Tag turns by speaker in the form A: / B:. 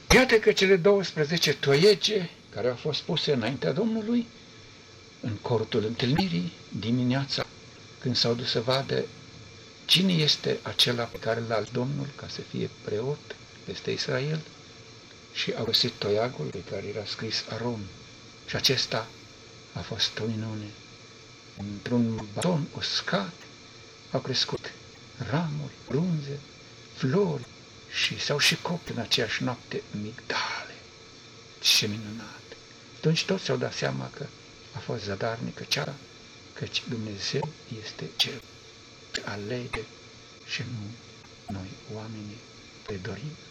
A: Iată că cele 12 toiege care au fost puse înaintea Domnului în cortul întâlnirii dimineața, când s-au dus să vadă cine este acela pe care l-a ales Domnul ca să fie preot peste Israel, și au găsit toiagul pe care era scris Aron. Și acesta a fost o minune. Într-un baton uscat au crescut ramuri, frunze, flori și s-au și copt în aceeași noapte migdale. Ce minunat! Atunci toți s-au dat seama că a fost zadarnică cea, căci Dumnezeu este Cel ce alege și nu noi oamenii le dorim